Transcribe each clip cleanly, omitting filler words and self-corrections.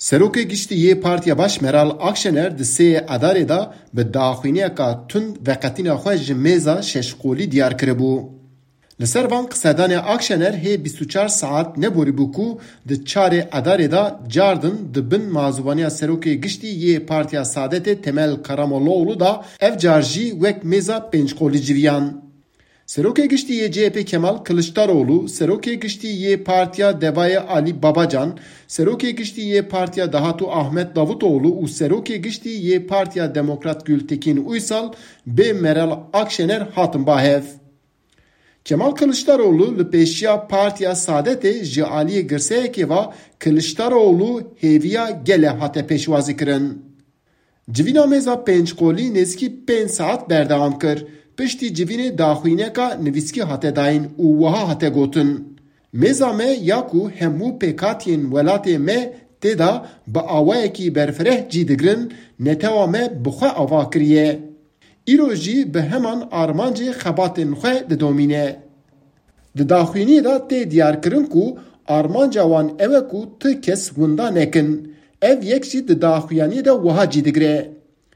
Serokê Giştî yê Partiya Baş Meral Akşener di sê Edarê de bi daxuyîniyeka tund veqetîna xwe ji mêza şeşqolî diyar kiribû. Li ser van qsedanê Akşener hê 24 saet neborîbû ku di çarê Edarê de cardin di bin mazûvaniya Serokê Giştî yê Partiya Saadetê Temel Karamollaoğlu da ev car jî wek mêza pêncqolî civiyan. Serokê Giştî yê CHP Kemal Kılıçdaroğlu, Serokê Giştî yê Partiya Devayê Ali Babacan, Serokê Giştî yê Partiya Dahatû Ahmet Davutoğlu û Serokê Giştî yê Partiya Demokrat Gültekin Uysal bê Meral Akşener hatin bahev. Kemal Kılıçdaroğlu li pêşiya Partiya Saadetê ji aliyê girseyekê ve Kılıçdaroğlu hêviya gele hate pêşwazî kirin. Civîna mêza pêncqolî nêzîkî 5 saet berdewam kir. Piştî civînê daxuyîneka nivîskî hate dayîn û wiha hate gotin. Mêza me ya ku hemû pêkhatiyên welatê me tê da bi awayekî berfireh cî digirin, netewa me bi xwe ava kiriye. Îro jî bi heman armancê xebatên xwe didomîne. Di daxuyîniyê de tê diyarkirin ku armanca wan ew e ku ti kes winda nekin. Ev yek jî di daxuyaniyê de wiha cî digire.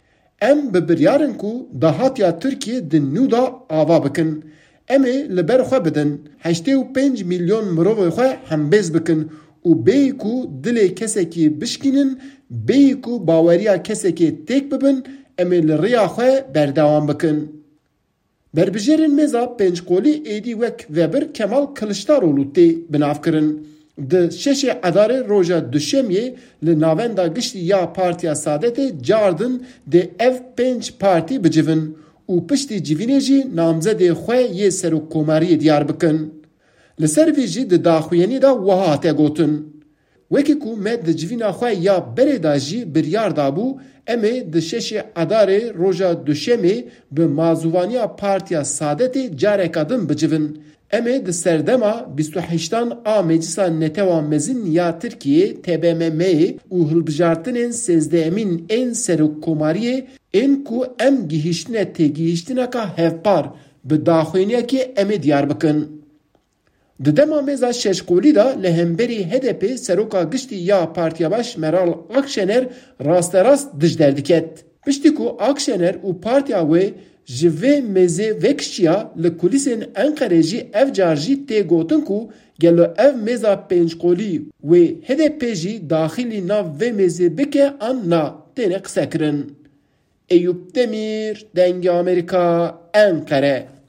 Em bi biryarin ku dahatiya Tirkiye di nû da ava bikin. Em ê li ber xwe bidin. 85 milyon mirovê xwe hembêz bikin û bêyî ku dilê kesekî bişkînin, bêyî ku baweriya kesekê têk bibin, em ê li rêya xwe berdewam bikin. Berbijêrên mêza pêncqolî êdî wek vebir Kemal Kılıçdaroğlu tê binavkirin. Di şeşê Edarê roja duşemiyê li navenda Giştî ya Partiya Saadetê cardin dê ev 5 partî bicivin û piştî civînê jî namzedê xwe yê serokkomariyê diyar bikin. Li ser vê jî di daxuyanî de wiha hate gotin. Wekî ku me di civîna xwe ya berê da jî biryar dabû, em ê di şeşê Edarê roja duşemê bi mazûvaniya Partiya Saadetê careka din bicivin. Em ê di serdema 28 a Meclisa Netewa Mezin ya Tirkiye TBMM'ye û hilbijartinên sêzdehemîn ên serokkomariyê ên ku em gihîştine têgihîştineka hevpar bi daxuyîniyekê em ê diyar bikin. Di dema mêza şeşqolî da li hemberî HDP Seroka Giştî ya Partiya Baş Meral Akşener rasterast dijber diket. Piştî ku Akşener û partiya wê ji vê mêzê vekişiya li kulîsên Enqerê jî ev car jî tê gotin ku gelo ev mêza pêncqolî wê HDP jî daxilî nav vê mêzê bike an na têne qise kirin. Eyüp Demir, Dengê Amerika, Enqere.